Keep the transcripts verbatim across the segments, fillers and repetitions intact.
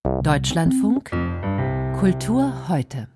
Deutschlandfunk Kultur heute.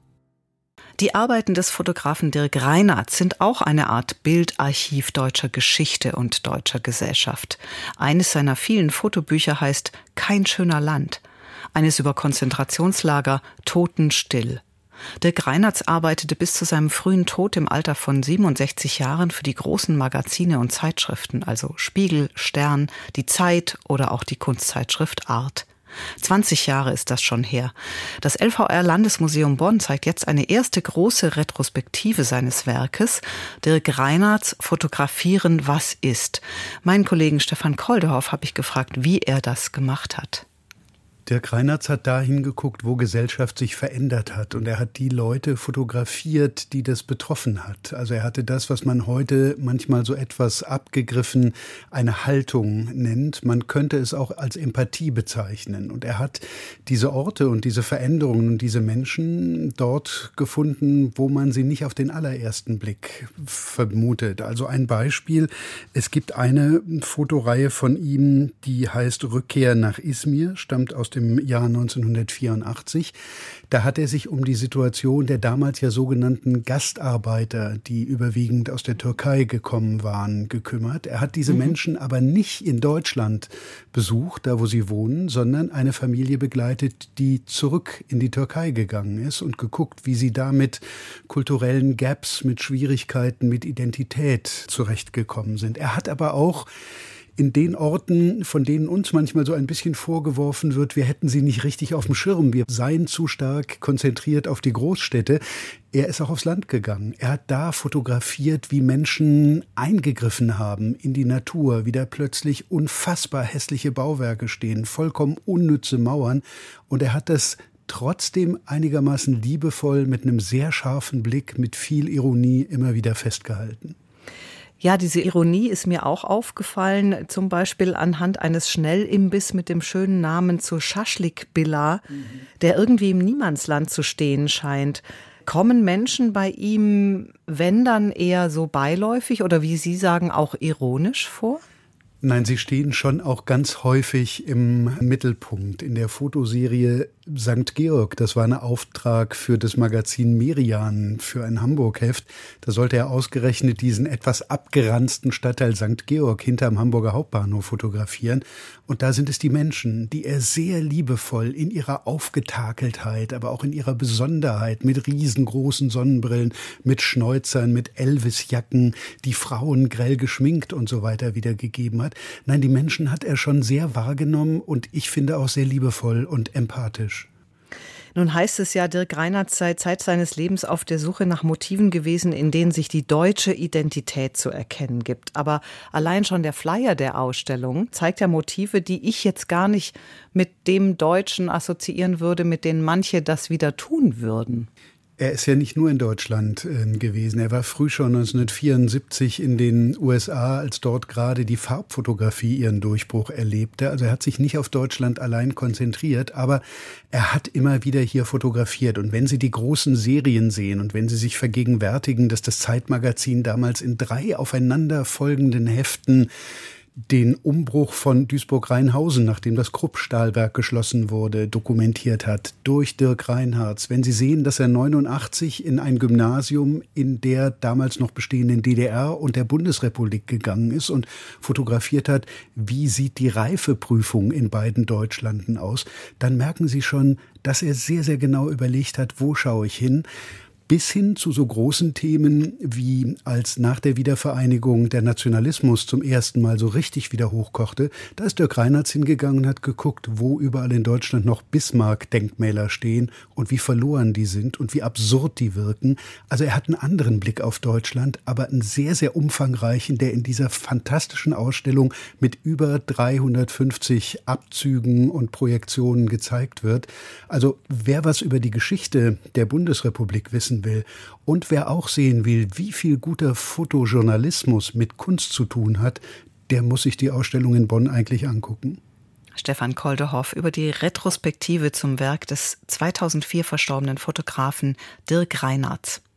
Die Arbeiten des Fotografen Dirk Reinertz sind auch eine Art Bildarchiv deutscher Geschichte und deutscher Gesellschaft. Eines seiner vielen Fotobücher heißt »Kein schöner Land«, eines über Konzentrationslager »Totenstill«. Dirk Reinertz arbeitete bis zu seinem frühen Tod im Alter von siebenundsechzig Jahren für die großen Magazine und Zeitschriften, also Spiegel, Stern, die Zeit oder auch die Kunstzeitschrift Art. zwanzig Jahre ist das schon her. Das L V R-Landesmuseum Bonn zeigt jetzt eine erste große Retrospektive seines Werkes. Dirk Reinertz, Fotografieren, was ist? Meinen Kollegen Stefan Koldehoff habe ich gefragt, wie er das gemacht hat. Dirk Reinertz hat da hingeguckt, wo Gesellschaft sich verändert hat. Und er hat die Leute fotografiert, die das betroffen hat. Also er hatte das, was man heute manchmal so etwas abgegriffen eine Haltung nennt. Man könnte es auch als Empathie bezeichnen. Und er hat diese Orte und diese Veränderungen und diese Menschen dort gefunden, wo man sie nicht auf den allerersten Blick vermutet. Also ein Beispiel. Es gibt eine Fotoreihe von ihm, die heißt Rückkehr nach Izmir, stammt aus dem im Jahr neunzehnhundertvierundachtzig. Da hat er sich um die Situation der damals ja sogenannten Gastarbeiter, die überwiegend aus der Türkei gekommen waren, gekümmert. Er hat diese mhm. Menschen aber nicht in Deutschland besucht, da wo sie wohnen, sondern eine Familie begleitet, die zurück in die Türkei gegangen ist und geguckt, wie sie da mit kulturellen Gaps, mit Schwierigkeiten, mit Identität zurechtgekommen sind. Er hat aber auch in den Orten, von denen uns manchmal so ein bisschen vorgeworfen wird, wir hätten sie nicht richtig auf dem Schirm, wir seien zu stark konzentriert auf die Großstädte. Er ist auch aufs Land gegangen. Er hat da fotografiert, wie Menschen eingegriffen haben in die Natur, wie da plötzlich unfassbar hässliche Bauwerke stehen, vollkommen unnütze Mauern. Und er hat das trotzdem einigermaßen liebevoll, mit einem sehr scharfen Blick, mit viel Ironie immer wieder festgehalten. Ja, diese Ironie ist mir auch aufgefallen, zum Beispiel anhand eines Schnellimbiss mit dem schönen Namen zur Schaschlik-Billa, mhm. der irgendwie im Niemandsland zu stehen scheint. Kommen Menschen bei ihm, wenn dann eher so beiläufig oder wie Sie sagen, auch ironisch vor? Nein, sie stehen schon auch ganz häufig im Mittelpunkt. In der Fotoserie Sankt Georg, das war ein Auftrag für das Magazin Merian, für ein Hamburg-Heft. Da sollte er ausgerechnet diesen etwas abgeranzten Stadtteil Sankt Georg hinterm Hamburger Hauptbahnhof fotografieren. Und da sind es die Menschen, die er sehr liebevoll in ihrer Aufgetakeltheit, aber auch in ihrer Besonderheit, mit riesengroßen Sonnenbrillen, mit Schnäuzern, mit Elvis-Jacken, die Frauen grell geschminkt und so weiter wiedergegeben hat. Nein, die Menschen hat er schon sehr wahrgenommen und ich finde auch sehr liebevoll und empathisch. Nun heißt es ja, Dirk Reinertz sei Zeit seines Lebens auf der Suche nach Motiven gewesen, in denen sich die deutsche Identität zu erkennen gibt. Aber allein schon der Flyer der Ausstellung zeigt ja Motive, die ich jetzt gar nicht mit dem Deutschen assoziieren würde, mit denen manche das wieder tun würden. Er ist ja nicht nur in Deutschland äh, gewesen. Er war früh schon neunzehnhundertvierundsiebzig in den U S A, als dort gerade die Farbfotografie ihren Durchbruch erlebte. Also er hat sich nicht auf Deutschland allein konzentriert, aber er hat immer wieder hier fotografiert. Und wenn Sie die großen Serien sehen und wenn Sie sich vergegenwärtigen, dass das Zeitmagazin damals in drei aufeinanderfolgenden Heften den Umbruch von Duisburg-Rheinhausen, nachdem das Krupp-Stahlwerk geschlossen wurde, dokumentiert hat, durch Dirk Reinertz. Wenn Sie sehen, dass er neunundachtzig in ein Gymnasium in der damals noch bestehenden D D R und der Bundesrepublik gegangen ist und fotografiert hat, wie sieht die Reifeprüfung in beiden Deutschlanden aus, dann merken Sie schon, dass er sehr, sehr genau überlegt hat, wo schaue ich hin. Bis hin zu so großen Themen wie als nach der Wiedervereinigung der Nationalismus zum ersten Mal so richtig wieder hochkochte, da ist Dirk Reinertz hingegangen und hat geguckt, wo überall in Deutschland noch Bismarck-Denkmäler stehen und wie verloren die sind und wie absurd die wirken. Also er hat einen anderen Blick auf Deutschland, aber einen sehr, sehr umfangreichen, der in dieser fantastischen Ausstellung mit über dreihundertfünfzig Abzügen und Projektionen gezeigt wird. Also wer was über die Geschichte der Bundesrepublik wissen will und wer auch sehen will, wie viel guter Fotojournalismus mit Kunst zu tun hat, der muss sich die Ausstellung in Bonn eigentlich angucken. Stefan Koldehoff über die Retrospektive zum Werk des zweitausendvier verstorbenen Fotografen Dirk Reinertz.